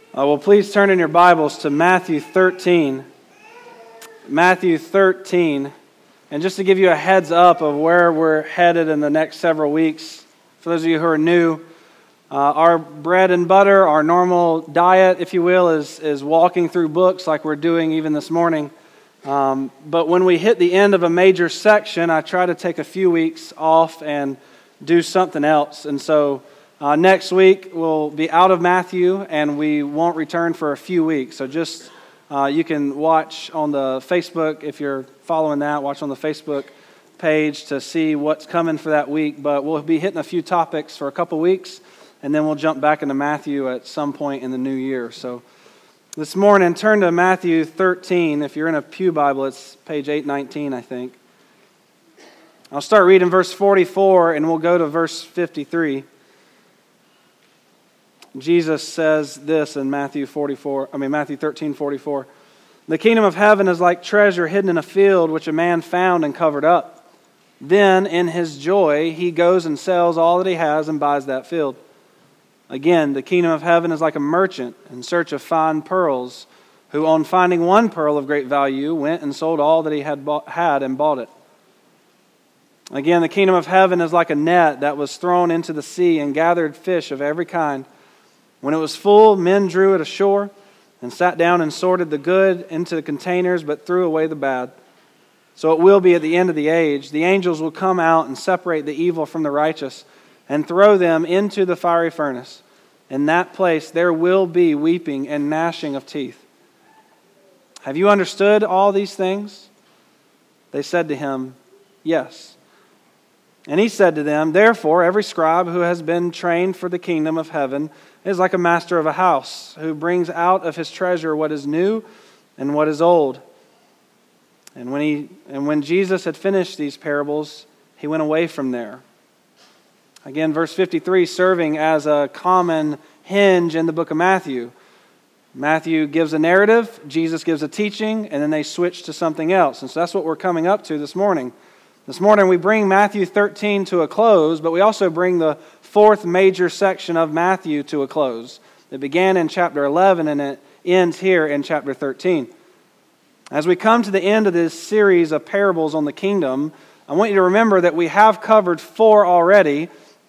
Well, please turn in your Bibles to Matthew 13. Matthew 13. And just to give you a heads up of where we're headed in the next several weeks, for those of you who are new, our bread and butter, our normal diet, if you will, is walking through books like we're doing even this morning. But when we hit the end of a major section, I try to take a few weeks off and do something else. And so next week we'll be out of Matthew and we won't return for a few weeks. So just you can watch on the Facebook, if you're following that, watch on the Facebook page to see what's coming for that week. But we'll be hitting a few topics for a couple weeks and then we'll jump back into Matthew at some point in the new year. So this morning, turn to Matthew 13. If you're in a pew Bible, it's page 819, I think. I'll start reading verse 44 and we'll go to verse 53. Jesus says this in Matthew 13:44. The kingdom of heaven is like treasure hidden in a field which a man found and covered up. Then in his joy he goes and sells all that he has and buys that field. Again, the kingdom of heaven is like a merchant in search of fine pearls, who on finding one pearl of great value went and sold all that he had and bought it. Again, the kingdom of heaven is like a net that was thrown into the sea and gathered fish of every kind. When it was full, men drew it ashore and sat down and sorted the good into the containers, but threw away the bad. So it will be at the end of the age. The angels will come out and separate the evil from the righteous and throw them into the fiery furnace. In that place there will be weeping and gnashing of teeth. Have you understood all these things? They said to him, Yes. And he said to them, Therefore every scribe who has been trained for the kingdom of heaven is like a master of a house, who brings out of his treasure what is new and what is old. And when Jesus had finished these parables, he went away from there. Again, verse 53, serving as a common hinge in the book of Matthew. Matthew gives a narrative, Jesus gives a teaching, and then they switch to something else. And so that's what we're coming up to this morning. This morning we bring Matthew 13 to a close, but we also bring the fourth major section of Matthew to a close. It began in chapter 11 and it ends here in chapter 13. As we come to the end of this series of parables on the kingdom, I want you to remember that we have covered 4 already,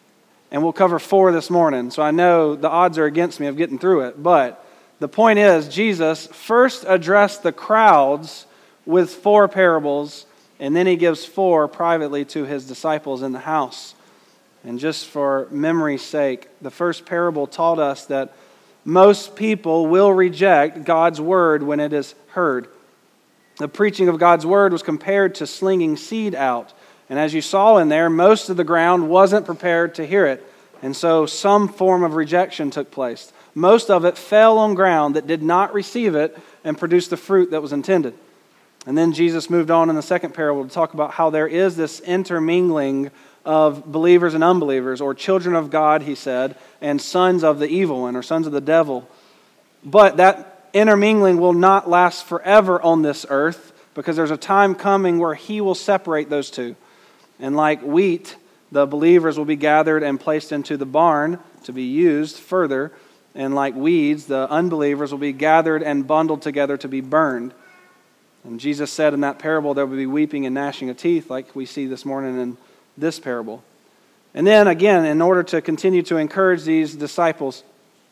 and we'll cover 4 this morning. So I know the odds are against me of getting through it, but the point is Jesus first addressed the crowds with 4 parables, and then he gives 4 privately to his disciples in the house. And just for memory's sake, the first parable taught us that most people will reject God's word when it is heard. The preaching of God's word was compared to slinging seed out. And as you saw in there, most of the ground wasn't prepared to hear it. And so some form of rejection took place. Most of it fell on ground that did not receive it and produce the fruit that was intended. And then Jesus moved on in the second parable to talk about how there is this intermingling of believers and unbelievers, or children of God, he said, and sons of the evil one, or sons of the devil. But that intermingling will not last forever on this earth, because there's a time coming where he will separate those two. And like wheat, the believers will be gathered and placed into the barn to be used further. And like weeds, the unbelievers will be gathered and bundled together to be burned. And Jesus said in that parable there will be weeping and gnashing of teeth, like we see this morning in this parable. And then again, in order to continue to encourage these disciples,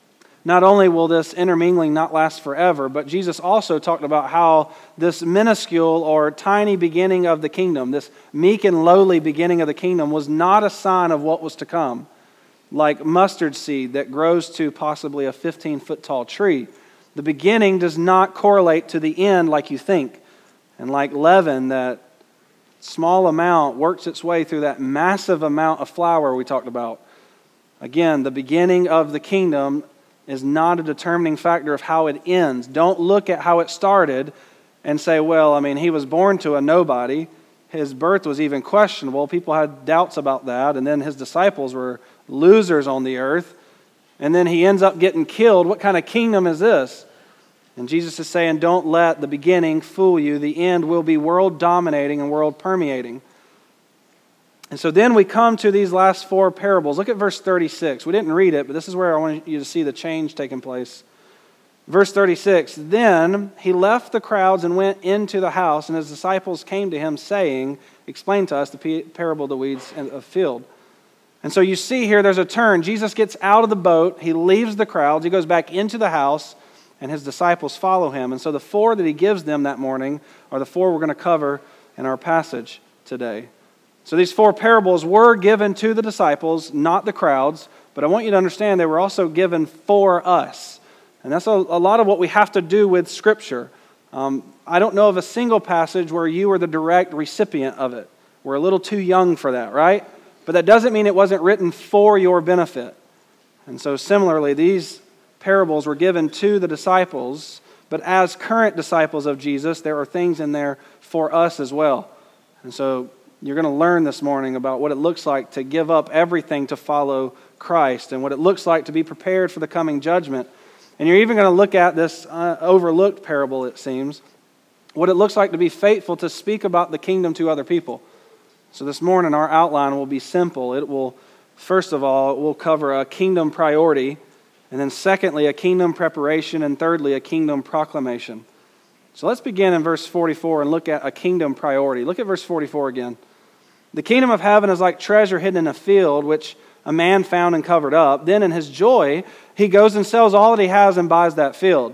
not only will this intermingling not last forever, but Jesus also talked about how this minuscule or tiny beginning of the kingdom, this meek and lowly beginning of the kingdom, was not a sign of what was to come. Like mustard seed that grows to possibly a 15-foot tall tree. The beginning does not correlate to the end like you think. And like leaven, that small amount works its way through that massive amount of flour we talked about. Again, the beginning of the kingdom is not a determining factor of how it ends. Don't look at how it started and say, well, he was born to a nobody. His birth was even questionable. People had doubts about that. And then his disciples were losers on the earth. And then he ends up getting killed. What kind of kingdom is this? And Jesus is saying, don't let the beginning fool you. The end will be world dominating and world permeating. And so then we come to these last four parables. Look at verse 36. We didn't read it, but this is where I want you to see the change taking place. Verse 36, then he left the crowds and went into the house, and his disciples came to him saying, explain to us the parable of the weeds of field. And so you see here there's a turn. Jesus gets out of the boat, he leaves the crowds, he goes back into the house, and his disciples follow him. And so the four that he gives them that morning are the four we're going to cover in our passage today. So these four parables were given to the disciples, not the crowds, but I want you to understand they were also given for us. And that's a lot of what we have to do with Scripture. I don't know of a single passage where you were the direct recipient of it. We're a little too young for that, right? But that doesn't mean it wasn't written for your benefit. And so similarly, these parables were given to the disciples, but as current disciples of Jesus, there are things in there for us as well. And so you're going to learn this morning about what it looks like to give up everything to follow Christ and what it looks like to be prepared for the coming judgment. And you're even going to look at this overlooked parable, it seems, what it looks like to be faithful to speak about the kingdom to other people. So this morning our outline will be simple. It will, first of all, it will cover a kingdom priority, and then secondly, a kingdom preparation, and thirdly, a kingdom proclamation. So let's begin in verse 44 and look at a kingdom priority. Look at verse 44 again. The kingdom of heaven is like treasure hidden in a field, which a man found and covered up. Then in his joy, he goes and sells all that he has and buys that field.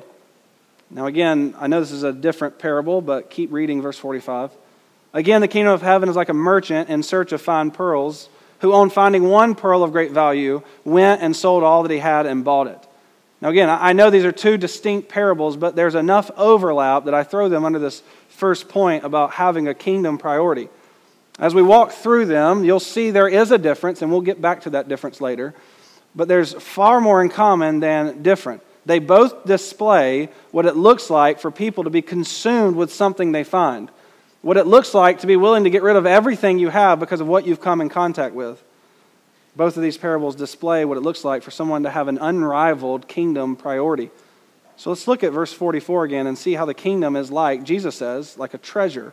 Now again, I know this is a different parable, but keep reading verse 45. Again, the kingdom of heaven is like a merchant in search of fine pearls, who on finding one pearl of great value, went and sold all that he had and bought it. Now again, I know these are two distinct parables, but there's enough overlap that I throw them under this first point about having a kingdom priority. As we walk through them, you'll see there is a difference, and we'll get back to that difference later. But there's far more in common than different. They both display what it looks like for people to be consumed with something they find. What it looks like to be willing to get rid of everything you have because of what you've come in contact with. Both of these parables display what it looks like for someone to have an unrivaled kingdom priority. So let's look at verse 44 again and see how the kingdom is like, Jesus says, like a treasure.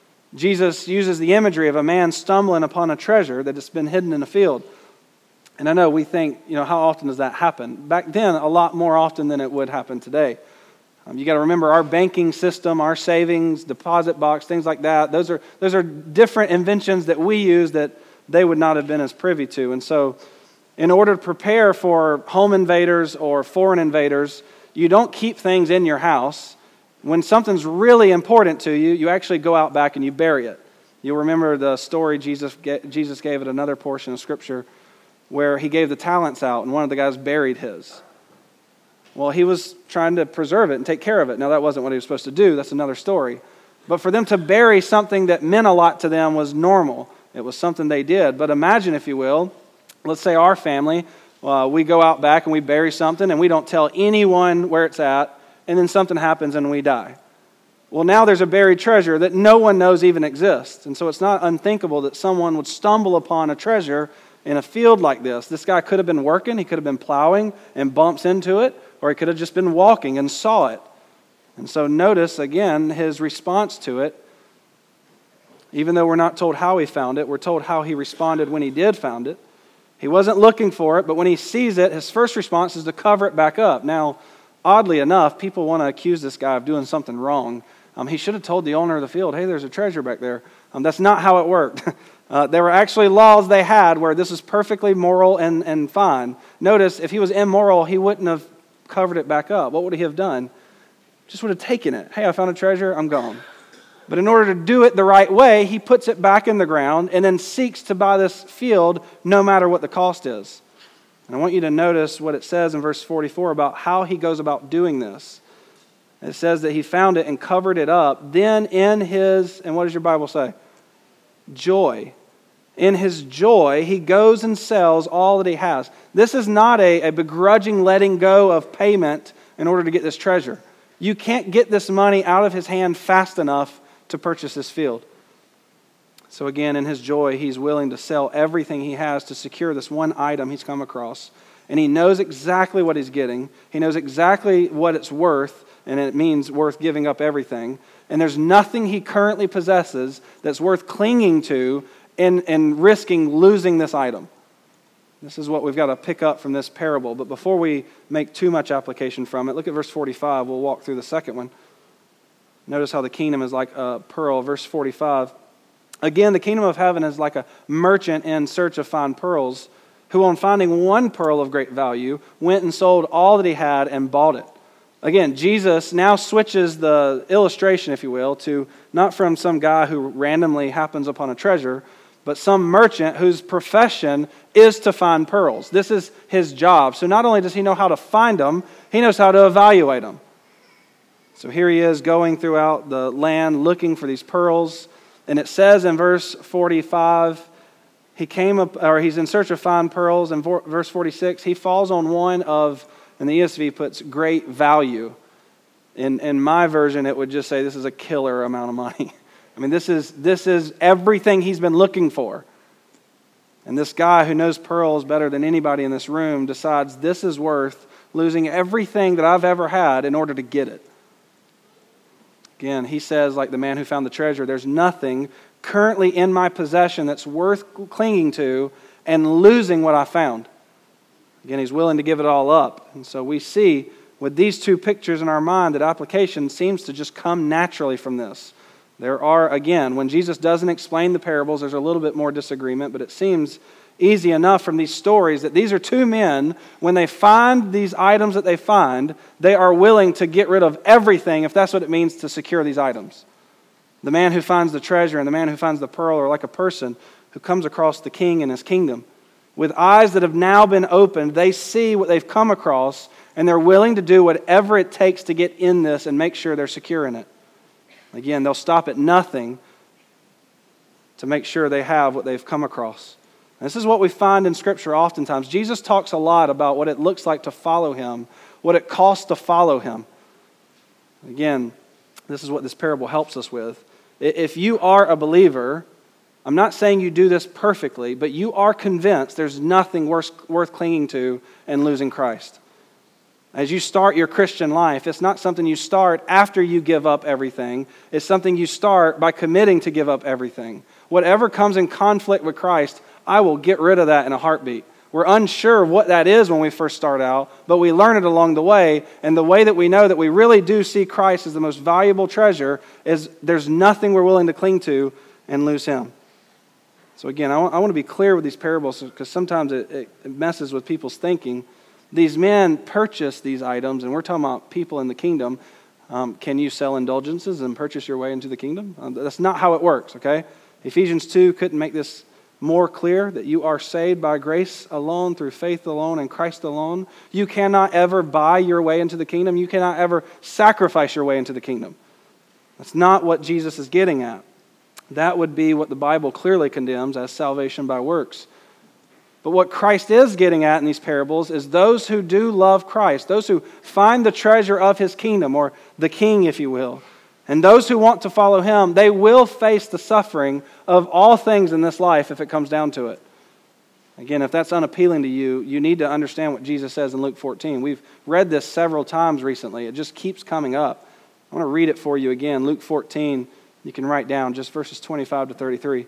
Jesus uses the imagery of a man stumbling upon a treasure that has been hidden in a field. And I know we think, how often does that happen? Back then, a lot more often than it would happen today. You got to remember our banking system, our savings, deposit box, things like that. Those are different inventions that we use that they would not have been as privy to. And so in order to prepare for home invaders or foreign invaders, you don't keep things in your house. When something's really important to you, you actually go out back and you bury it. You'll remember the story Jesus gave at another portion of Scripture where he gave the talents out and one of the guys buried his. Well, he was trying to preserve it and take care of it. Now, that wasn't what he was supposed to do. That's another story. But for them to bury something that meant a lot to them was normal. It was something they did. But imagine, if you will, let's say our family, we go out back and we bury something and we don't tell anyone where it's at, and then something happens and we die. Well, now there's a buried treasure that no one knows even exists. And so it's not unthinkable that someone would stumble upon a treasure in a field like this. This guy could have been working, he could have been plowing and bumps into it, or he could have just been walking and saw it. And so notice, again, his response to it. Even though we're not told how he found it, we're told how he responded when he did find it. He wasn't looking for it, but when he sees it, his first response is to cover it back up. Now, oddly enough, people want to accuse this guy of doing something wrong. He should have told the owner of the field, hey, there's a treasure back there. That's not how it worked. There were actually laws they had where this is perfectly moral and fine. Notice, if he was immoral, he wouldn't have covered it back up. What would he have done? Just would have taken it. Hey, I found a treasure, I'm gone. But in order to do it the right way, he puts it back in the ground and then seeks to buy this field no matter what the cost is. And I want you to notice what it says in verse 44 about how he goes about doing this. It says that he found it and covered it up. Then in his, and what does your Bible say? Joy. In his joy, he goes and sells all that he has. This is not a begrudging letting go of payment in order to get this treasure. You can't get this money out of his hand fast enough to purchase this field. So again, in his joy, he's willing to sell everything he has to secure this one item he's come across. And he knows exactly what he's getting. He knows exactly what it's worth, and it means worth giving up everything. And there's nothing he currently possesses that's worth clinging to and risking losing this item. This is what we've got to pick up from this parable. But before we make too much application from it, look at verse 45. We'll walk through the second one. Notice how the kingdom is like a pearl. Verse 45. Again, the kingdom of heaven is like a merchant in search of fine pearls, who on finding one pearl of great value, went and sold all that he had and bought it. Again, Jesus now switches the illustration, if you will, to not from some guy who randomly happens upon a treasure, but some merchant whose profession is to find pearls. This is his job. So not only does he know how to find them, he knows how to evaluate them. So here he is going throughout the land looking for these pearls. And it says in verse 45, he's in search of fine pearls. In verse 46, he falls on one of, and the ESV puts great value. In my version, it would just say this is a killer amount of money. I mean, this is everything he's been looking for. And this guy who knows pearls better than anybody in this room decides this is worth losing everything that I've ever had in order to get it. Again, he says, like the man who found the treasure, there's nothing currently in my possession that's worth clinging to and losing what I found. Again, he's willing to give it all up. And so we see with these two pictures in our mind that application seems to just come naturally from this. There are, again, when Jesus doesn't explain the parables, there's a little bit more disagreement, but it seems easy enough from these stories that these are two men, when they find these items that they find, they are willing to get rid of everything if that's what it means to secure these items. The man who finds the treasure and the man who finds the pearl are like a person who comes across the king and his kingdom. With eyes that have now been opened, they see what they've come across, and they're willing to do whatever it takes to get in this and make sure they're secure in it. Again, they'll stop at nothing to make sure they have what they've come across. And this is what we find in Scripture oftentimes. Jesus talks a lot about what it looks like to follow Him, what it costs to follow Him. Again, this is what this parable helps us with. If you are a believer, I'm not saying you do this perfectly, but you are convinced there's nothing worth clinging to and losing Christ. As you start your Christian life, it's not something you start after you give up everything. It's something you start by committing to give up everything. Whatever comes in conflict with Christ, I will get rid of that in a heartbeat. We're unsure of what that is when we first start out, but we learn it along the way. And the way that we know that we really do see Christ as the most valuable treasure is there's nothing we're willing to cling to and lose Him. So again, I want to be clear with these parables because sometimes it messes with people's thinking. These men purchase these items, and we're talking about people in the kingdom. Can you sell indulgences and purchase your way into the kingdom? That's not how it works, okay? Ephesians 2 couldn't make this more clear, that you are saved by grace alone, through faith alone, and Christ alone. You cannot ever buy your way into the kingdom. You cannot ever sacrifice your way into the kingdom. That's not what Jesus is getting at. That would be what the Bible clearly condemns as salvation by works. But what Christ is getting at in these parables is those who do love Christ, those who find the treasure of His kingdom, or the king, if you will, and those who want to follow Him, they will face the suffering of all things in this life if it comes down to it. Again, if that's unappealing to you, you need to understand what Jesus says in Luke 14. We've read this several times recently. It just keeps coming up. I want to read it for you again. Luke 14, you can write down just verses 25 to 33.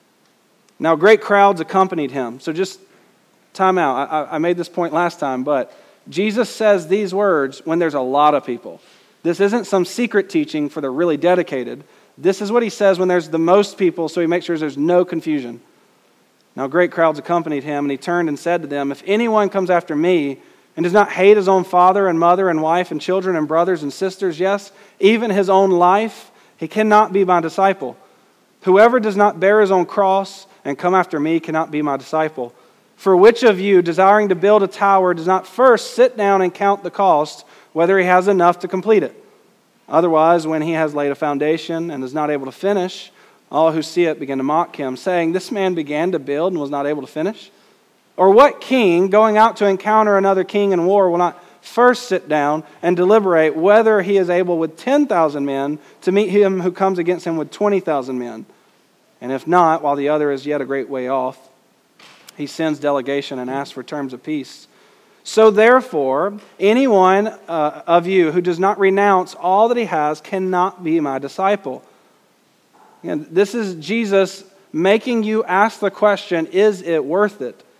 Now great crowds accompanied Him. So just time out. I made this point last time, but Jesus says these words when there's a lot of people. This isn't some secret teaching for the really dedicated. This is what He says when there's the most people, so He makes sure there's no confusion. Now great crowds accompanied Him, and He turned and said to them, if anyone comes after me and does not hate his own father and mother and wife and children and brothers and sisters, yes, even his own life, he cannot be my disciple. Whoever does not bear his own cross and come after me cannot be my disciple. For which of you, desiring to build a tower, does not first sit down and count the cost, whether he has enough to complete it? Otherwise, when he has laid a foundation and is not able to finish, all who see it begin to mock him, saying, this man began to build and was not able to finish? Or what king, going out to encounter another king in war, will not first sit down and deliberate whether he is able with 10,000 men to meet him who comes against him with 20,000 men? And if not, while the other is yet a great way off, he sends delegation and asks for terms of peace. So therefore, anyone of you who does not renounce all that he has cannot be my disciple. And this is Jesus making you ask the question, is it worth it?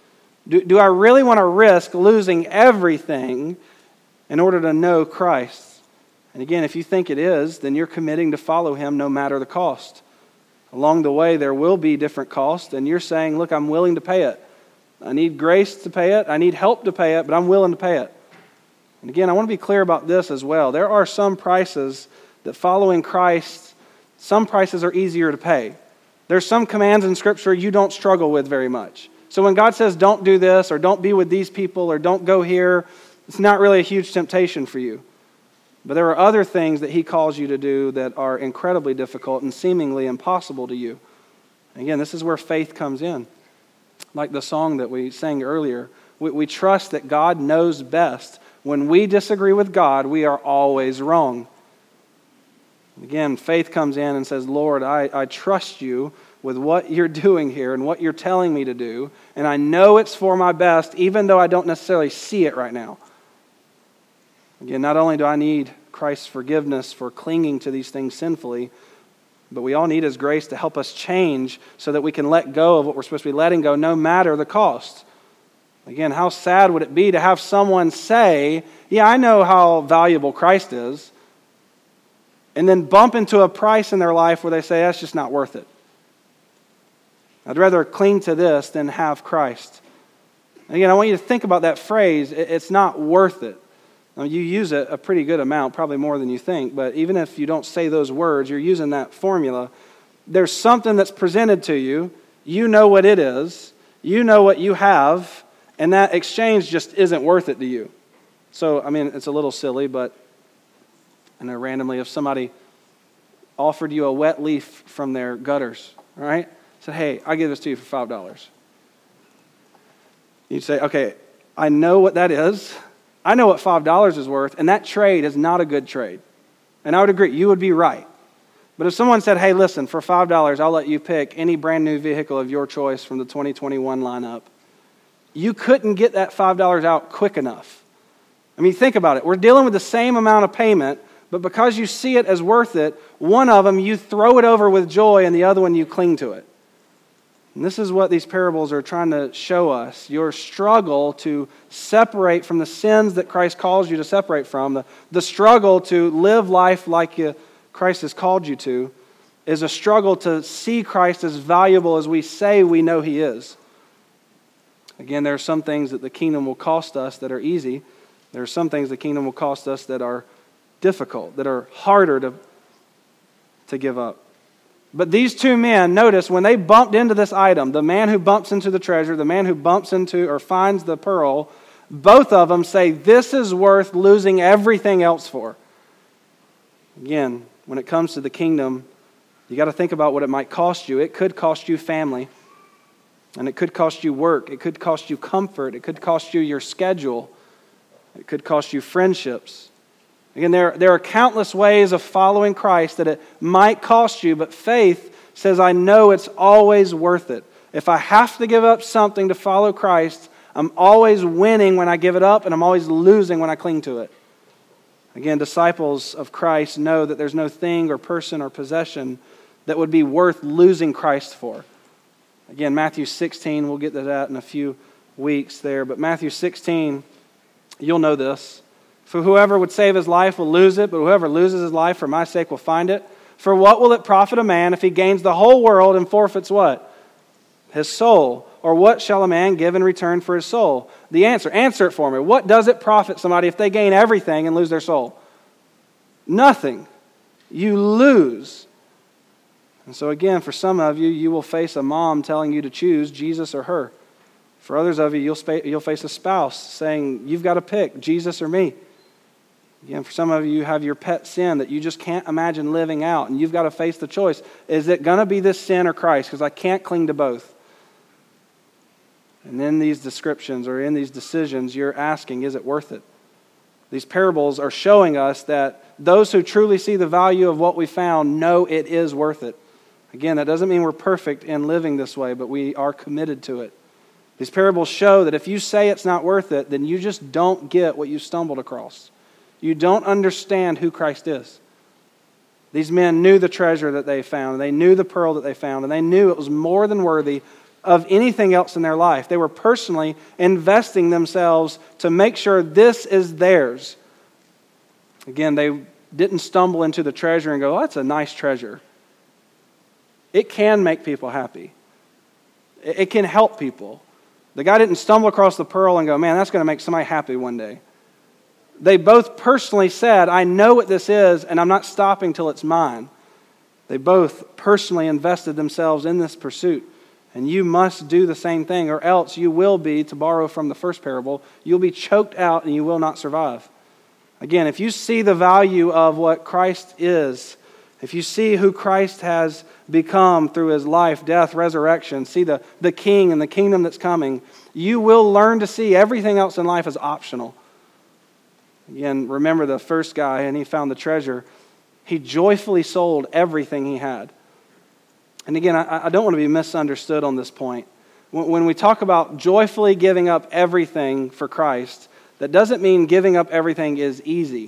Do I really want to risk losing everything in order to know Christ? And again, if you think it is, then you're committing to follow him no matter the cost. Along the way, there will be different costs, and you're saying, look, I'm willing to pay it. I need grace to pay it. I need help to pay it, but I'm willing to pay it. And again, I want to be clear about this as well. There are some prices that following Christ, some prices are easier to pay. There's some commands in Scripture you don't struggle with very much. So when God says don't do this, or don't be with these people, or don't go here, it's not really a huge temptation for you. But there are other things that he calls you to do that are incredibly difficult and seemingly impossible to you. Again, this is where faith comes in. Like the song that we sang earlier, we trust that God knows best. When we disagree with God, we are always wrong. Again, faith comes in and says, Lord, I trust you with what you're doing here and what you're telling me to do, and I know it's for my best, even though I don't necessarily see it right now. Again, not only do I need Christ's forgiveness for clinging to these things sinfully, but we all need his grace to help us change so that we can let go of what we're supposed to be letting go, no matter the cost. Again, how sad would it be to have someone say, yeah, I know how valuable Christ is, and then bump into a price in their life where they say, that's just not worth it. I'd rather cling to this than have Christ. Again, I want you to think about that phrase, it's not worth it. Now, you use it a pretty good amount, probably more than you think, but even if you don't say those words, you're using that formula. There's something that's presented to you. You know what it is. You know what you have, and that exchange just isn't worth it to you. So, I mean, it's a little silly, but I know randomly if somebody offered you a wet leaf from their gutters, all right? Said, hey, I'll give this to you for $5. You'd say, okay, I know what that is. I know what $5 is worth, and that trade is not a good trade. And I would agree, you would be right. But if someone said, hey, listen, for $5, I'll let you pick any brand new vehicle of your choice from the 2021 lineup, you couldn't get that $5 out quick enough. I mean, think about it. We're dealing with the same amount of payment, but because you see it as worth it, one of them you throw it over with joy, and the other one you cling to it. And this is what these parables are trying to show us. Your struggle to separate from the sins that Christ calls you to separate from, the struggle to live life like Christ has called you to, is a struggle to see Christ as valuable as we say we know he is. Again, there are some things that the kingdom will cost us that are easy. There are some things the kingdom will cost us that are difficult, that are harder to give up. But these two men, notice, when they bumped into this item, the man who bumps into the treasure, the man who bumps into or finds the pearl, both of them say, this is worth losing everything else for. Again, when it comes to the kingdom, you got to think about what it might cost you. It could cost you family, and it could cost you work. It could cost you comfort. It could cost you your schedule. It could cost you friendships. Again, there are countless ways of following Christ that it might cost you, but faith says, I know it's always worth it. If I have to give up something to follow Christ, I'm always winning when I give it up, and I'm always losing when I cling to it. Again, disciples of Christ know that there's no thing or person or possession that would be worth losing Christ for. Again, Matthew 16, we'll get to that in a few weeks there, but Matthew 16, you'll know this. For whoever would save his life will lose it, but whoever loses his life for my sake will find it. For what will it profit a man if he gains the whole world and forfeits what? His soul. Or what shall a man give in return for his soul? The answer it for me. What does it profit somebody if they gain everything and lose their soul? Nothing. You lose. And so again, for some of you, you will face a mom telling you to choose Jesus or her. For others of you, you'll face a spouse saying, you've got to pick Jesus or me. Again, for some of you, you have your pet sin that you just can't imagine living out, and you've got to face the choice. Is it going to be this sin or Christ? Because I can't cling to both. And in these descriptions or in these decisions, you're asking, is it worth it? These parables are showing us that those who truly see the value of what we found know it is worth it. Again, that doesn't mean we're perfect in living this way, but we are committed to it. These parables show that if you say it's not worth it, then you just don't get what you stumbled across. You don't understand who Christ is. These men knew the treasure that they found. They knew the pearl that they found. And they knew it was more than worthy of anything else in their life. They were personally investing themselves to make sure this is theirs. Again, they didn't stumble into the treasure and go, "Oh, that's a nice treasure." It can make people happy. It can help people. The guy didn't stumble across the pearl and go, "Man, that's going to make somebody happy one day." They both personally said, "I know what this is, and I'm not stopping till it's mine." They both personally invested themselves in this pursuit. And you must do the same thing, or else you will be, to borrow from the first parable, you'll be choked out and you will not survive. Again, if you see the value of what Christ is, if you see who Christ has become through his life, death, resurrection, see the King and the kingdom that's coming, you will learn to see everything else in life as optional. Again, remember the first guy, and he found the treasure. He joyfully sold everything he had. And again, I don't want to be misunderstood on this point. When we talk about joyfully giving up everything for Christ, that doesn't mean giving up everything is easy.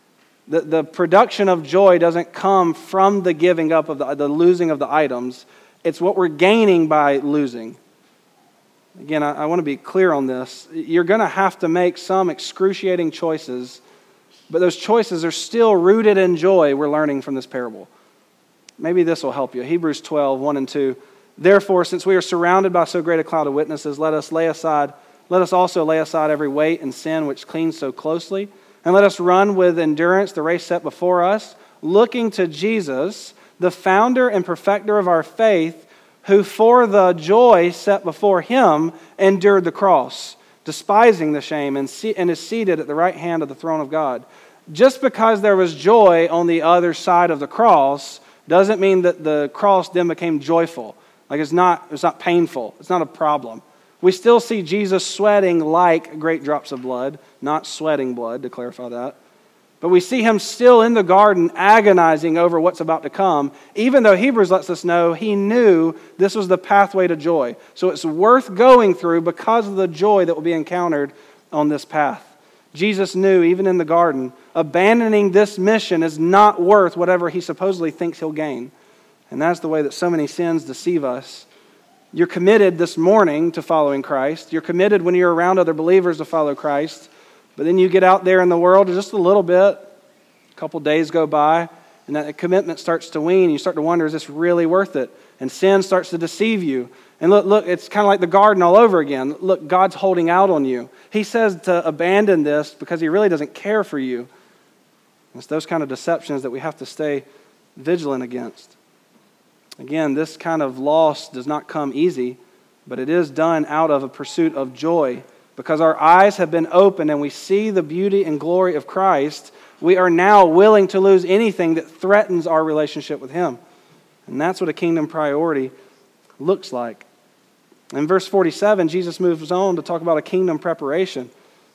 The production of joy doesn't come from the giving up of the losing of the items. It's what we're gaining by losing. Again, I want to be clear on this. You're going to have to make some excruciating choices, but those choices are still rooted in joy we're learning from this parable. Maybe this will help you. Hebrews 12, 1 and 2. Therefore, since we are surrounded by so great a cloud of witnesses, let us also lay aside every weight and sin which clings so closely, and let us run with endurance the race set before us, looking to Jesus, the founder and perfecter of our faith, who for the joy set before him endured the cross, despising the shame, and is seated at the right hand of the throne of God. Just because there was joy on the other side of the cross doesn't mean that the cross then became joyful. Like it's not painful. It's not a problem. We still see Jesus sweating like great drops of blood, not sweating blood, to clarify that. But we see him still in the garden agonizing over what's about to come, even though Hebrews lets us know he knew this was the pathway to joy. So it's worth going through because of the joy that will be encountered on this path. Jesus knew, even in the garden, abandoning this mission is not worth whatever he supposedly thinks he'll gain. And that's the way that so many sins deceive us. You're committed this morning to following Christ. You're committed when you're around other believers to follow Christ. But then you get out there in the world just a little bit, a couple days go by, and that commitment starts to wane. You start to wonder, is this really worth it? And sin starts to deceive you. And look, it's kind of like the garden all over again. Look, God's holding out on you. He says to abandon this because he really doesn't care for you. It's those kind of deceptions that we have to stay vigilant against. Again, this kind of loss does not come easy, but it is done out of a pursuit of joy. Because our eyes have been opened and we see the beauty and glory of Christ, we are now willing to lose anything that threatens our relationship with him. And that's what a kingdom priority looks like. In verse 47, Jesus moves on to talk about a kingdom preparation.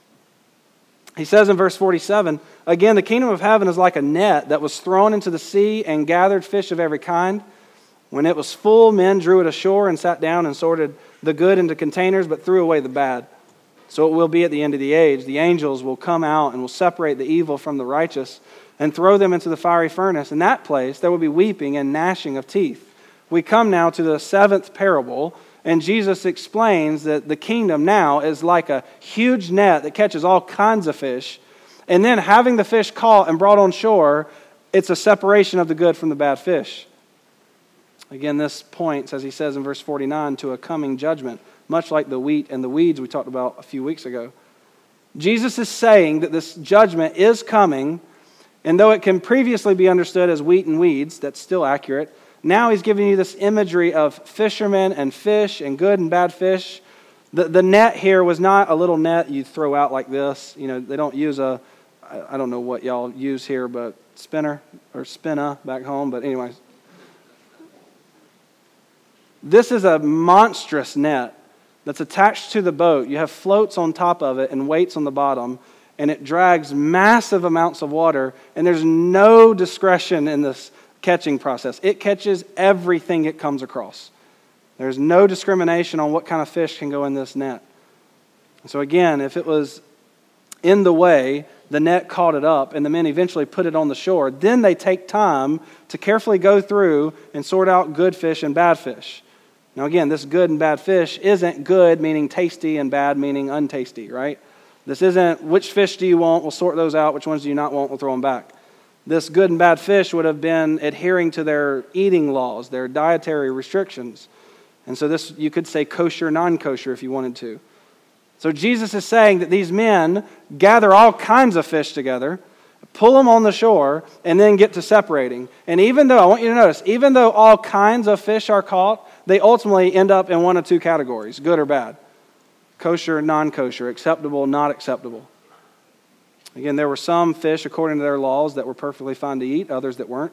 He says in verse 47, again, the kingdom of heaven is like a net that was thrown into the sea and gathered fish of every kind. When it was full, men drew it ashore and sat down and sorted the good into containers, but threw away the bad. So it will be at the end of the age. The angels will come out and will separate the evil from the righteous and throw them into the fiery furnace. In that place, there will be weeping and gnashing of teeth. We come now to the 7th parable, and Jesus explains that the kingdom now is like a huge net that catches all kinds of fish. And then having the fish caught and brought on shore, it's a separation of the good from the bad fish. Again, this points, as he says in verse 49, to a coming judgment, much like the wheat and the weeds we talked about a few weeks ago. Jesus is saying that this judgment is coming, and though it can previously be understood as wheat and weeds, that's still accurate, now he's giving you this imagery of fishermen and fish and good and bad fish. The net here was not a little net you throw out like this. You know, they don't use I don't know what y'all use here, but spinner or spinner back home, but anyways. This is a monstrous net that's attached to the boat. You have floats on top of it and weights on the bottom, and it drags massive amounts of water, and there's no discretion in this catching process. It catches everything it comes across. There's no discrimination on what kind of fish can go in this net. So again, if it was in the way, the net caught it up, and the men eventually put it on the shore, then they take time to carefully go through and sort out good fish and bad fish. Now again, this good and bad fish isn't good meaning tasty and bad meaning untasty, right? This isn't which fish do you want, we'll sort those out, which ones do you not want, we'll throw them back. This good and bad fish would have been adhering to their eating laws, their dietary restrictions. And so this, you could say kosher, non-kosher if you wanted to. So Jesus is saying that these men gather all kinds of fish together, pull them on the shore, and then get to separating. And even though, I want you to notice, even though all kinds of fish are caught, they ultimately end up in one of two categories, good or bad. Kosher, non-kosher, acceptable, not acceptable. Again, there were some fish, according to their laws, that were perfectly fine to eat, others that weren't.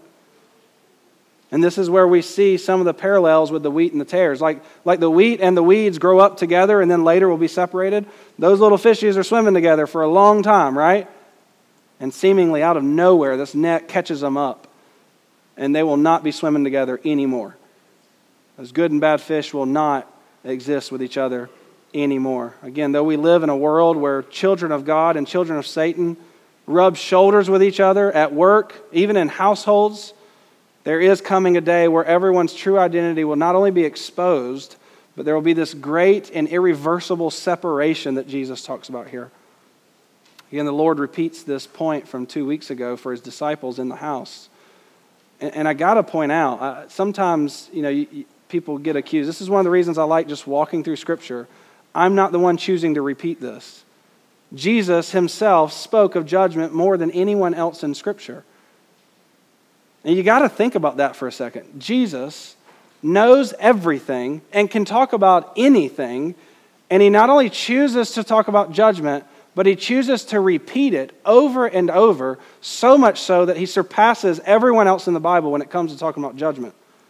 And this is where we see some of the parallels with the wheat and the tares. Like the wheat and the weeds grow up together and then later will be separated. Those little fishies are swimming together for a long time, right? And seemingly out of nowhere, this net catches them up. And they will not be swimming together anymore. Those good and bad fish will not exist with each other anymore. Again, though we live in a world where children of God and children of Satan rub shoulders with each other at work, even in households, there is coming a day where everyone's true identity will not only be exposed, but there will be this great and irreversible separation that Jesus talks about here. Again, the Lord repeats this point from 2 weeks ago for his disciples in the house. And I got to point out, sometimes, people get accused. This is one of the reasons I like just walking through Scripture. I'm not the one choosing to repeat this. Jesus himself spoke of judgment more than anyone else in Scripture. And you got to think about that for a second. Jesus knows everything and can talk about anything, and he not only chooses to talk about judgment, but he chooses to repeat it over and over, so much so that he surpasses everyone else in the Bible when it comes to talking about judgment.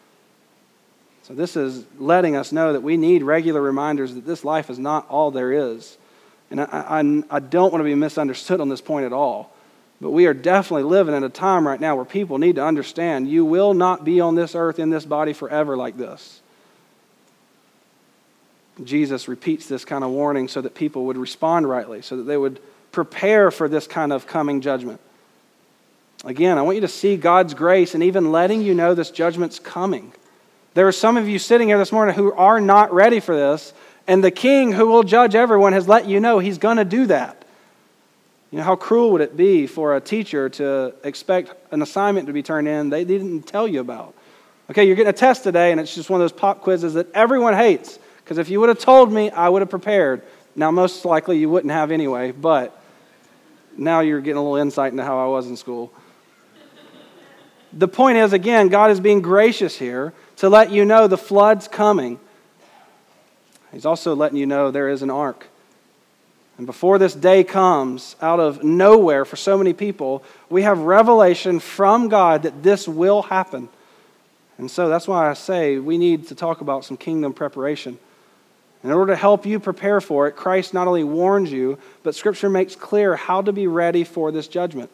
So this is letting us know that we need regular reminders that this life is not all there is. And I don't want to be misunderstood on this point at all. But we are definitely living in a time right now where people need to understand you will not be on this earth in this body forever like this. Jesus repeats this kind of warning so that people would respond rightly, so that they would prepare for this kind of coming judgment. Again, I want you to see God's grace and even letting you know this judgment's coming. There are some of you sitting here this morning who are not ready for this, and the King who will judge everyone has let you know he's going to do that. How cruel would it be for a teacher to expect an assignment to be turned in they didn't tell you about? Okay, you're getting a test today, and it's just one of those pop quizzes that everyone hates, because if you would have told me, I would have prepared. Now, most likely you wouldn't have anyway, but now you're getting a little insight into how I was in school. The point is, again, God is being gracious here to let you know the flood's coming. He's also letting you know there is an ark. And before this day comes, out of nowhere for so many people, we have revelation from God that this will happen. And so that's why I say we need to talk about some kingdom preparation. In order to help you prepare for it, Christ not only warns you, but Scripture makes clear how to be ready for this judgment.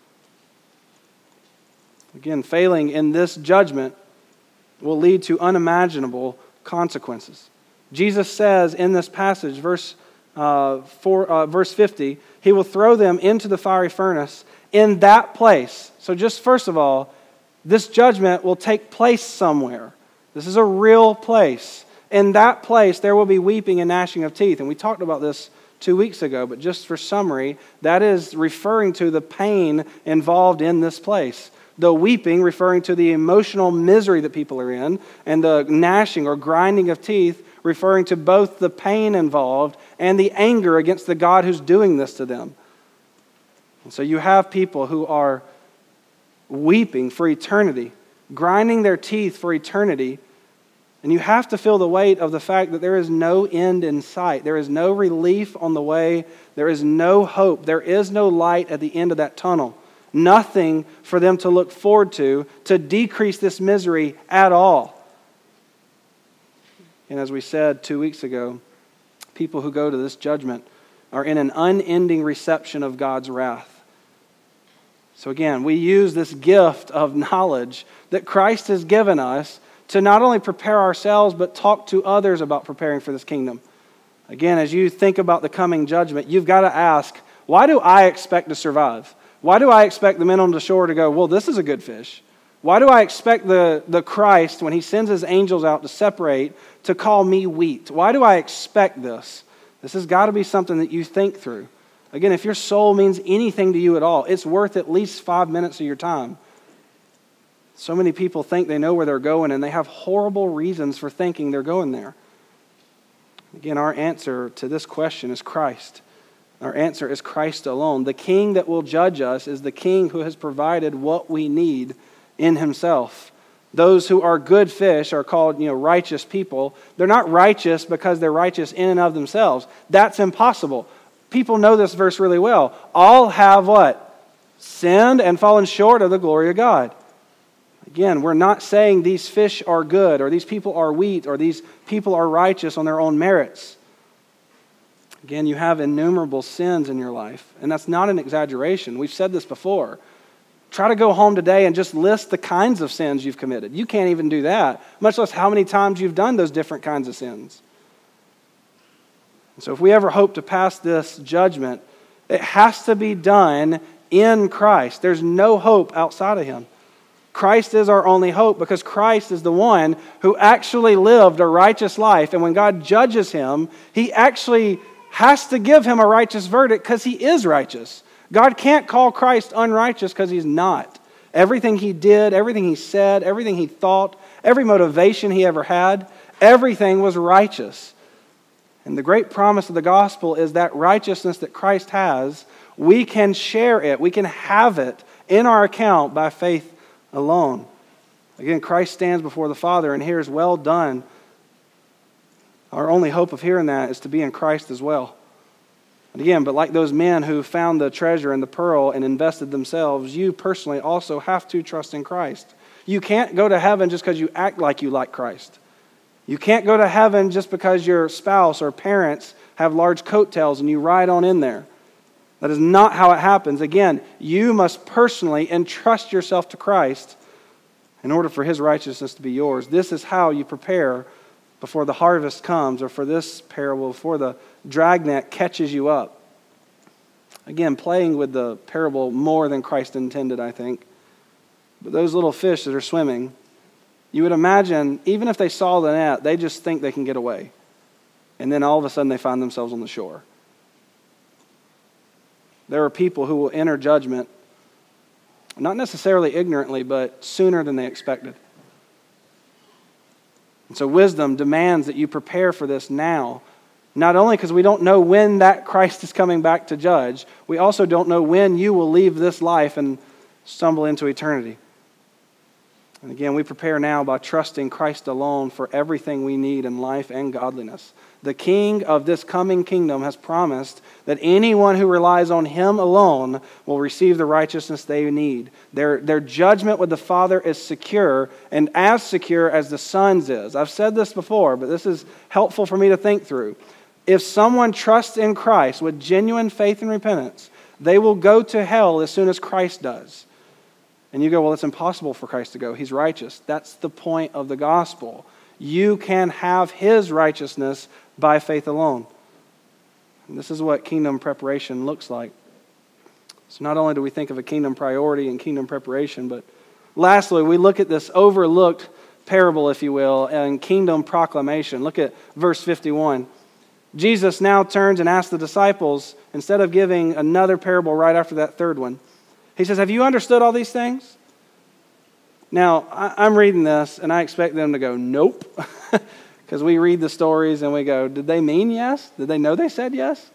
Again, failing in this judgment will lead to unimaginable consequences. Jesus says in this passage, verse 50, he will throw them into the fiery furnace in that place. So just first of all, this judgment will take place somewhere. This is a real place. In that place, there will be weeping and gnashing of teeth. And we talked about this 2 weeks ago, but just for summary, that is referring to the pain involved in this place. The weeping referring to the emotional misery that people are in, and the gnashing or grinding of teeth referring to both the pain involved and the anger against the God who's doing this to them. And so you have people who are weeping for eternity, grinding their teeth for eternity, and you have to feel the weight of the fact that there is no end in sight. There is no relief on the way. There is no hope. There is no light at the end of that tunnel. Nothing for them to look forward to decrease this misery at all. And as we said 2 weeks ago, people who go to this judgment are in an unending reception of God's wrath. So again, we use this gift of knowledge that Christ has given us to not only prepare ourselves, but talk to others about preparing for this kingdom. Again, as you think about the coming judgment, you've got to ask, why do I expect to survive? Why do I expect the men on the shore to go, well, this is a good fish? Why do I expect the Christ, when he sends his angels out to separate, to call me wheat? Why do I expect this? This has got to be something that you think through. Again, if your soul means anything to you at all, it's worth at least 5 minutes of your time. So many people think they know where they're going, and they have horrible reasons for thinking they're going there. Again, our answer to this question is Christ. Our answer is Christ alone. The King that will judge us is the King who has provided what we need in himself. Those who are good fish are called, righteous people. They're not righteous because they're righteous in and of themselves. That's impossible. People know this verse really well. All have what? Sinned and fallen short of the glory of God. Again, we're not saying these fish are good, or these people are wheat, or these people are righteous on their own merits. Again, you have innumerable sins in your life, and that's not an exaggeration. We've said this before. Try to go home today and just list the kinds of sins you've committed. You can't even do that, much less how many times you've done those different kinds of sins. So if we ever hope to pass this judgment, it has to be done in Christ. There's no hope outside of him. Christ is our only hope because Christ is the one who actually lived a righteous life. And when God judges him, he actually has to give him a righteous verdict because he is righteous. God can't call Christ unrighteous because he's not. Everything he did, everything he said, everything he thought, every motivation he ever had, everything was righteous. And the great promise of the gospel is that righteousness that Christ has, we can share it, we can have it in our account by faith alone. Again, Christ stands before the Father and hears, "Well done." Our only hope of hearing that is to be in Christ as well. And again, but like those men who found the treasure and the pearl and invested themselves, you personally also have to trust in Christ. You can't go to heaven just because you act like you like Christ. You can't go to heaven just because your spouse or parents have large coattails and you ride on in there. That is not how it happens. Again, you must personally entrust yourself to Christ in order for his righteousness to be yours. This is how you prepare before the harvest comes, or for this parable, before the dragnet catches you up. Again, playing with the parable more than Christ intended, I think. But those little fish that are swimming, you would imagine, even if they saw the net, they just think they can get away. And then all of a sudden they find themselves on the shore. There are people who will enter judgment, not necessarily ignorantly, but sooner than they expected. And so wisdom demands that you prepare for this now. Not only because we don't know when that Christ is coming back to judge, we also don't know when you will leave this life and stumble into eternity. And again, we prepare now by trusting Christ alone for everything we need in life and godliness. The King of this coming kingdom has promised that anyone who relies on him alone will receive the righteousness they need. Their judgment with the Father is secure, and as secure as the Son's is. I've said this before, but this is helpful for me to think through. If someone trusts in Christ with genuine faith and repentance, they will go to hell as soon as Christ does. And you go, well, it's impossible for Christ to go. He's righteous. That's the point of the gospel. You can have his righteousness by faith alone. And this is what kingdom preparation looks like. So not only do we think of a kingdom priority and kingdom preparation, but lastly, we look at this overlooked parable, if you will, and kingdom proclamation. Look at verse 51. Jesus now turns and asks the disciples, instead of giving another parable right after that third one, he says, "Have you understood all these things?" Now, I'm reading this, and I expect them to go, "Nope." Because we read the stories and we go, did they mean yes? Did they know they said yes?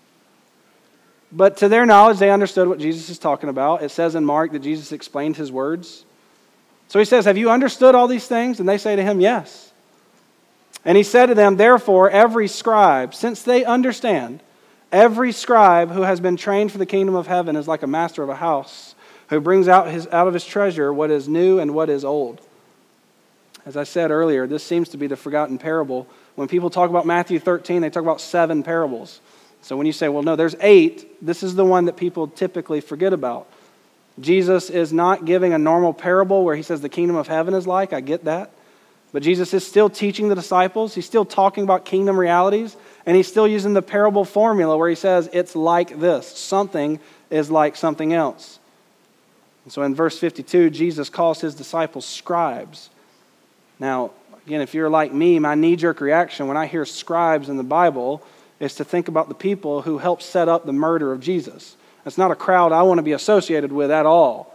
But to their knowledge, they understood what Jesus is talking about. It says in Mark that Jesus explained his words. So he says, "Have you understood all these things?" And they say to him, "Yes." And he said to them, "Therefore, every scribe," since they understand, "every scribe who has been trained for the kingdom of heaven is like a master of a house, who brings out of his treasure what is new and what is old." As I said earlier, this seems to be the forgotten parable. When people talk about Matthew 13, they talk about 7 parables. So when you say, well, no, there's 8, this is the one that people typically forget about. Jesus is not giving a normal parable where he says the kingdom of heaven is like. I get that. But Jesus is still teaching the disciples. He's still talking about kingdom realities. And he's still using the parable formula where he says it's like this. Something is like something else. And so in verse 52, Jesus calls his disciples scribes. Now, again, if you're like me, my knee-jerk reaction when I hear scribes in the Bible is to think about the people who helped set up the murder of Jesus. It's not a crowd I want to be associated with at all.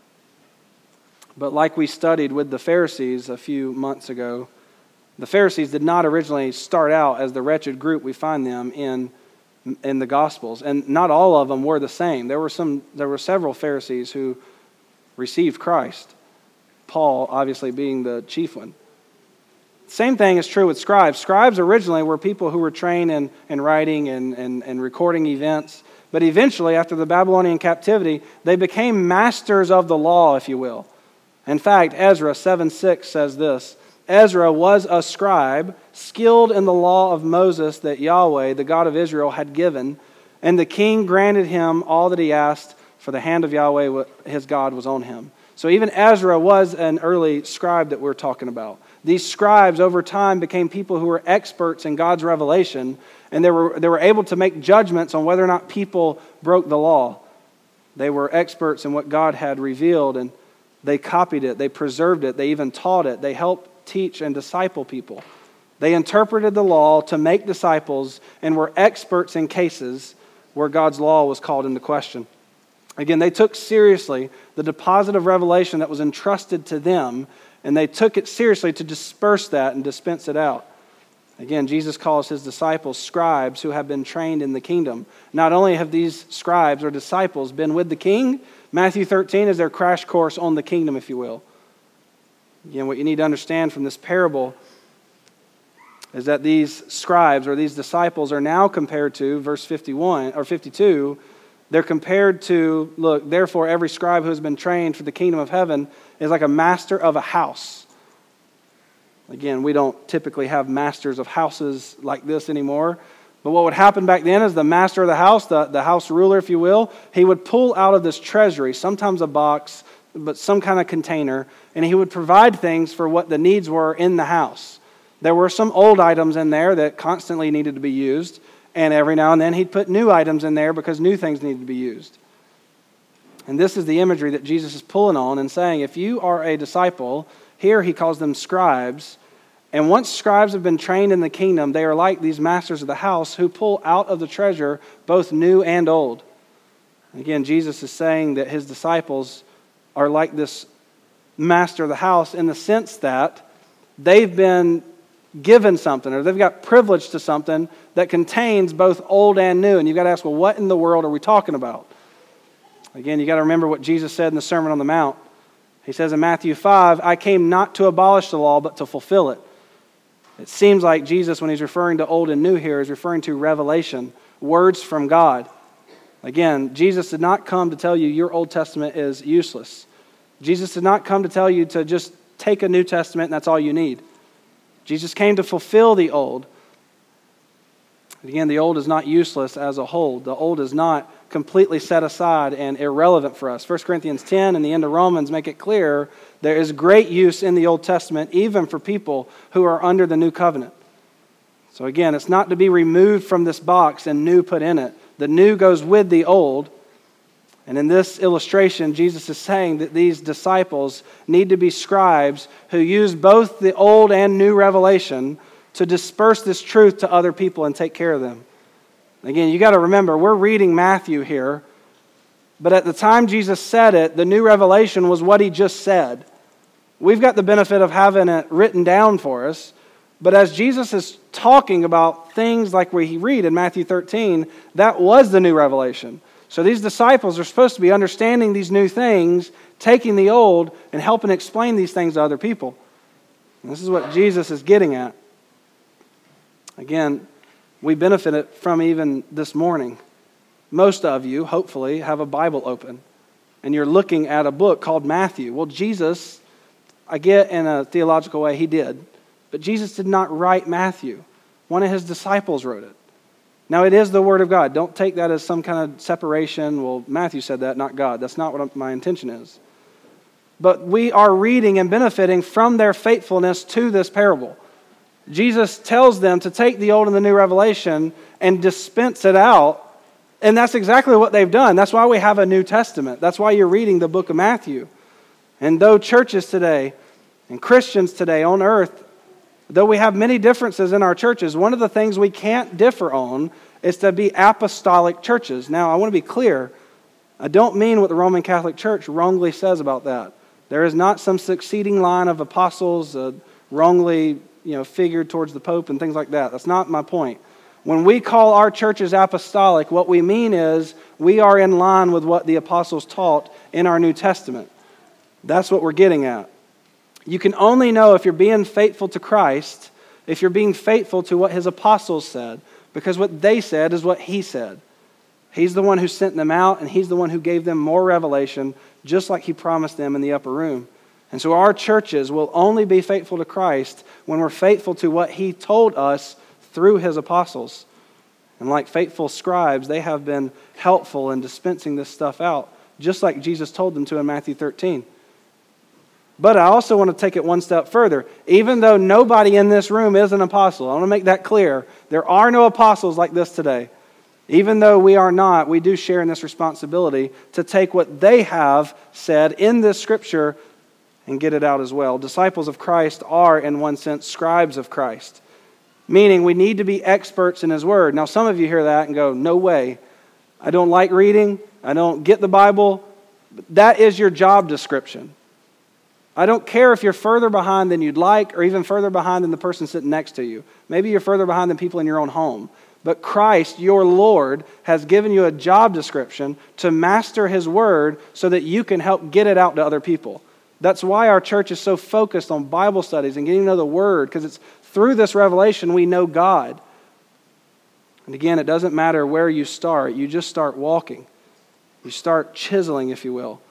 But like we studied with the Pharisees a few months ago, the Pharisees did not originally start out as the wretched group we find them in the Gospels. And not all of them were the same. There were several Pharisees who received Christ. Paul, obviously, being the chief one. Same thing is true with scribes. Scribes originally were people who were trained in writing and recording events. But eventually, after the Babylonian captivity, they became masters of the law, if you will. In fact, Ezra 7:6 says this, Ezra was a scribe, skilled in the law of Moses that Yahweh, the God of Israel, had given, and the king granted him all that he asked, for the hand of Yahweh, his God, was on him. So even Ezra was an early scribe that we're talking about. These scribes over time became people who were experts in God's revelation, and they were able to make judgments on whether or not people broke the law. They were experts in what God had revealed, and they copied it, they preserved it, they even taught it. They helped teach and disciple people. They interpreted the law to make disciples and were experts in cases where God's law was called into question. Again, they took seriously the deposit of revelation that was entrusted to them, and they took it seriously to disperse that and dispense it out. Again, Jesus calls his disciples scribes who have been trained in the kingdom. Not only have these scribes or disciples been with the king, Matthew 13 is their crash course on the kingdom, if you will. Again, what you need to understand from this parable is that these scribes or these disciples are now compared to, verse 51 or 52, they're compared to, look, therefore every scribe who has been trained for the kingdom of heaven is like a master of a house. Again, we don't typically have masters of houses like this anymore. But what would happen back then is the master of the house, the house ruler, if you will, he would pull out of this treasury, sometimes a box, but some kind of container, and he would provide things for what the needs were in the house. There were some old items in there that constantly needed to be used, and every now and then he'd put new items in there because new things needed to be used. And this is the imagery that Jesus is pulling on and saying, if you are a disciple, here he calls them scribes, and once scribes have been trained in the kingdom, they are like these masters of the house who pull out of the treasure both new and old. Again, Jesus is saying that his disciples are like this master of the house in the sense that they've been given something, or they've got privilege to something that contains both old and new. And you've got to ask, well, what in the world are we talking about? Again, you've got to remember what Jesus said in the Sermon on the Mount. He says in Matthew 5, I came not to abolish the law, but to fulfill it. It seems like Jesus, when he's referring to old and new here, is referring to revelation, words from God. Again, Jesus did not come to tell you your Old Testament is useless. Jesus did not come to tell you to just take a New Testament and that's all you need. Jesus came to fulfill the old. Again, the old is not useless as a whole. The old is not completely set aside and irrelevant for us. 1 Corinthians 10 and the end of Romans make it clear there is great use in the Old Testament even for people who are under the new covenant. So again, it's not to be removed from this box and new put in it. The new goes with the old. And in this illustration, Jesus is saying that these disciples need to be scribes who use both the old and new revelation to disperse this truth to other people and take care of them. Again, you got to remember, we're reading Matthew here, but at the time Jesus said it, the new revelation was what he just said. We've got the benefit of having it written down for us, but as Jesus is talking about things like we read in Matthew 13, that was the new revelation. So these disciples are supposed to be understanding these new things, taking the old, and helping explain these things to other people. And this is what Jesus is getting at. Again, we benefited from even this morning. Most of you, hopefully, have a Bible open, and you're looking at a book called Matthew. Well, Jesus, I get in a theological way, he did, but Jesus did not write Matthew. One of his disciples wrote it. Now, it is the Word of God. Don't take that as some kind of separation. Well, Matthew said that, not God. That's not what my intention is. But we are reading and benefiting from their faithfulness to this parable. Jesus tells them to take the old and the new revelation and dispense it out And that's exactly what they've done. That's why we have a New Testament. That's why you're reading the book of Matthew. And though churches today and Christians today on earth, though we have many differences in our churches, one of the things we can't differ on is to be apostolic churches. Now, I want to be clear. I don't mean what the Roman Catholic Church wrongly says about that. There is not some succeeding line of apostles wrongly figured towards the Pope and things like that. That's not my point. When we call our churches apostolic, what we mean is we are in line with what the apostles taught in our New Testament. That's what we're getting at. You can only know if you're being faithful to Christ if you're being faithful to what his apostles said, because what they said is what he said. He's the one who sent them out, and he's the one who gave them more revelation, just like he promised them in the upper room. And so our churches will only be faithful to Christ when we're faithful to what he told us through his apostles. And like faithful scribes, they have been helpful in dispensing this stuff out, just like Jesus told them to in Matthew 13. But I also want to take it one step further. Even though nobody in this room is an apostle, I want to make that clear. There are no apostles like this today. Even though we are not, we do share in this responsibility to take what they have said in this scripture and get it out as well. Disciples of Christ are, in one sense, scribes of Christ. Meaning we need to be experts in his word. Now some of you hear that and go, no way. I don't like reading. I don't get the Bible. That is your job description. I don't care if you're further behind than you'd like or even further behind than the person sitting next to you. Maybe you're further behind than people in your own home. But Christ, your Lord, has given you a job description to master his word so that you can help get it out to other people. That's why our church is so focused on Bible studies and getting to know the word, because it's through this revelation we know God. And again, it doesn't matter where you start. You just start walking. You start chiseling, if you will.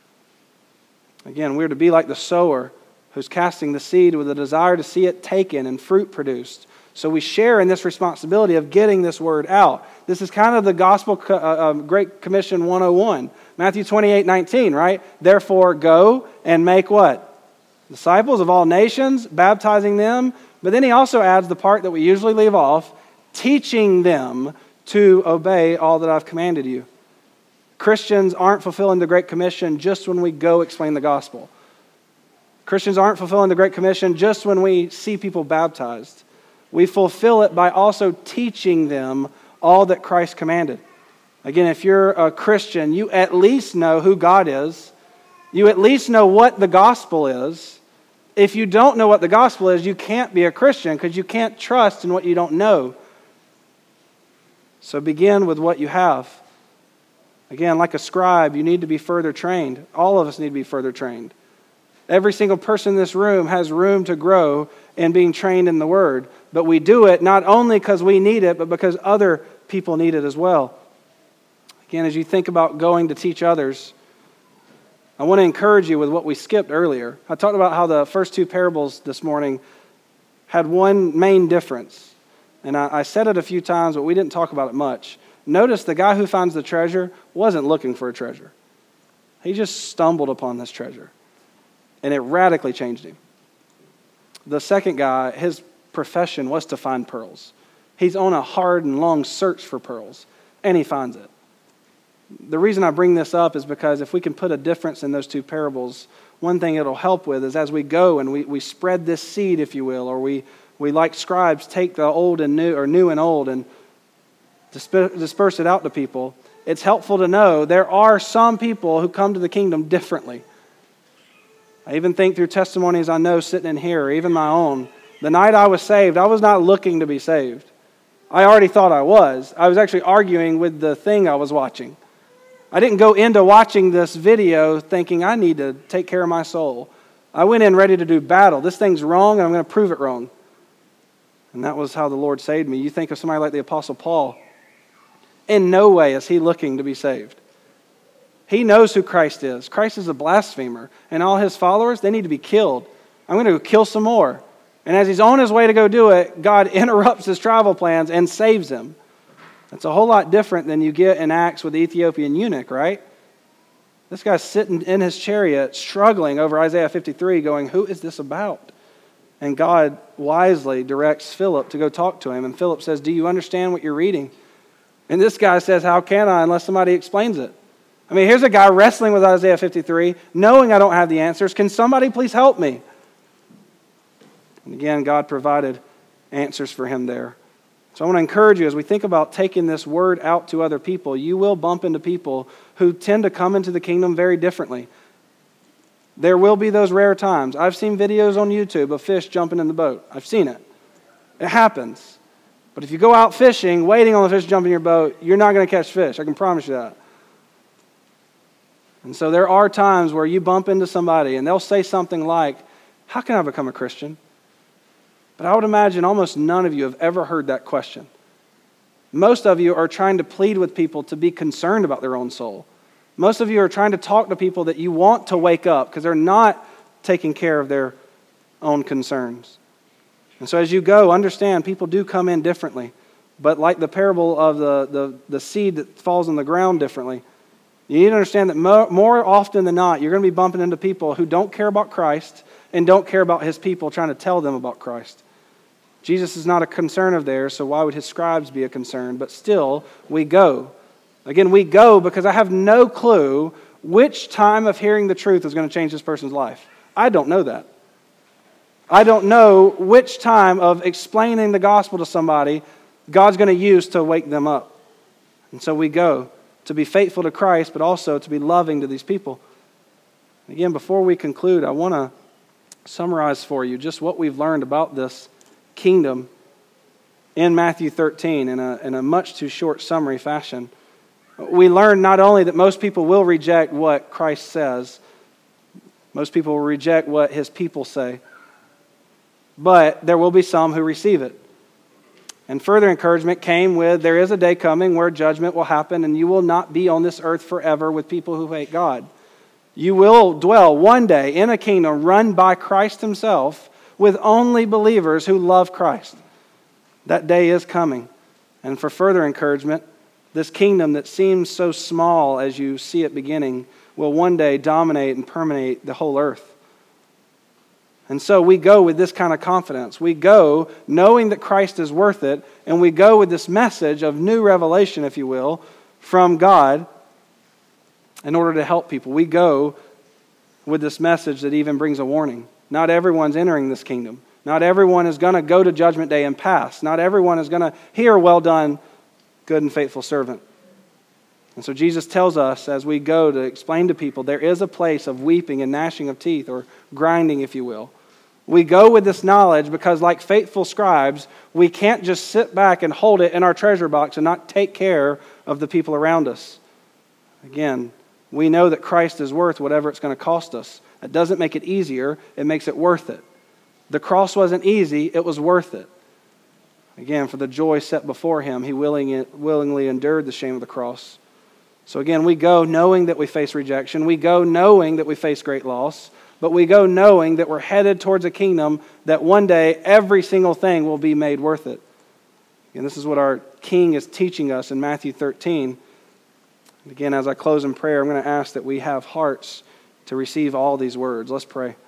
Again, we're to be like the sower who's casting the seed with a desire to see it taken and fruit produced. So we share in this responsibility of getting this word out. This is kind of the Gospel Great Commission 101. Matthew 28:19, right? Therefore go and make what? Disciples of all nations, baptizing them. But then he also adds the part that we usually leave off, teaching them to obey all that I've commanded you. Christians aren't fulfilling the Great Commission just when we go explain the gospel. Christians aren't fulfilling the Great Commission just when we see people baptized. We fulfill it by also teaching them all that Christ commanded. Again, if you're a Christian, you at least know who God is. You at least know what the gospel is. If you don't know what the gospel is, you can't be a Christian because you can't trust in what you don't know. So begin with what you have. Again, like a scribe, you need to be further trained. All of us need to be further trained. Every single person in this room has room to grow in being trained in the Word. But we do it not only because we need it, but because other people need it as well. Again, as you think about going to teach others, I want to encourage you with what we skipped earlier. I talked about how the first two parables this morning had one main difference. And I said it a few times, but we didn't talk about it much. Notice the guy who finds the treasure wasn't looking for a treasure. He just stumbled upon this treasure. And it radically changed him. The second guy, his profession was to find pearls. He's on a hard and long search for pearls, and he finds it. The reason I bring this up is because if we can put a difference in those two parables, one thing it'll help with is as we go and we spread this seed, if you will, or we like scribes take the old and new, or new and old, and disperse it out to people, it's helpful to know there are some people who come to the kingdom differently. I even think through testimonies I know sitting in here, or even my own, the night I was saved, I was not looking to be saved. I already thought I was. I was actually arguing with the thing I was watching. I didn't go into watching this video thinking I need to take care of my soul. I went in ready to do battle. This thing's wrong, and I'm going to prove it wrong. And that was how the Lord saved me. You think of somebody like the Apostle Paul. In no way is he looking to be saved. He knows who Christ is. Christ is a blasphemer. And all his followers, they need to be killed. I'm going to go kill some more. And as he's on his way to go do it, God interrupts his travel plans and saves him. That's a whole lot different than you get in Acts with the Ethiopian eunuch, right? This guy's sitting in his chariot, struggling over Isaiah 53, going, who is this about? And God wisely directs Philip to go talk to him. And Philip says, do you understand what you're reading? And this guy says, how can I unless somebody explains it? I mean, here's a guy wrestling with Isaiah 53, knowing I don't have the answers. Can somebody please help me? And again, God provided answers for him there. So I want to encourage you, as we think about taking this word out to other people, you will bump into people who tend to come into the kingdom very differently. There will be those rare times. I've seen videos on YouTube of fish jumping in the boat. I've seen it. It happens. But if you go out fishing, waiting on the fish to jump in your boat, you're not going to catch fish. I can promise you that. And so there are times where you bump into somebody and they'll say something like, how can I become a Christian? But I would imagine almost none of you have ever heard that question. Most of you are trying to plead with people to be concerned about their own soul. Most of you are trying to talk to people that you want to wake up because they're not taking care of their own concerns. And so as you go, understand people do come in differently. But like the parable of the seed that falls on the ground differently, you need to understand that more often than not, you're going to be bumping into people who don't care about Christ and don't care about his people trying to tell them about Christ. Jesus is not a concern of theirs, so why would his scribes be a concern? But still, we go. Again, we go because I have no clue which time of hearing the truth is going to change this person's life. I don't know that. I don't know which time of explaining the gospel to somebody God's going to use to wake them up. And so we go to be faithful to Christ, but also to be loving to these people. Again, before we conclude, I want to summarize for you just what we've learned about this kingdom in Matthew 13 in a much too short summary fashion. We learn not only that most people will reject what Christ says, most people will reject what his people say, but there will be some who receive it. And further encouragement came with, there is a day coming where judgment will happen and you will not be on this earth forever with people who hate God. You will dwell one day in a kingdom run by Christ himself with only believers who love Christ. That day is coming. And for further encouragement, this kingdom that seems so small as you see it beginning will one day dominate and permeate the whole earth. And so we go with this kind of confidence. We go knowing that Christ is worth it, and we go with this message of new revelation, if you will, from God in order to help people. We go with this message that even brings a warning. Not everyone's entering this kingdom. Not everyone is going to go to Judgment Day and pass. Not everyone is going to hear, well done, good and faithful servant. And so Jesus tells us as we go to explain to people, there is a place of weeping and gnashing of teeth, or grinding, if you will. We go with this knowledge because, like faithful scribes, we can't just sit back and hold it in our treasure box and not take care of the people around us. Again, we know that Christ is worth whatever it's going to cost us. That doesn't make it easier, it makes it worth it. The cross wasn't easy, it was worth it. Again, for the joy set before him, he willingly endured the shame of the cross. So again, we go knowing that we face rejection. We go knowing that we face great loss. But we go knowing that we're headed towards a kingdom that one day every single thing will be made worth it. And this is what our King is teaching us in Matthew 13. Again, as I close in prayer, I'm going to ask that we have hearts to receive all these words. Let's pray.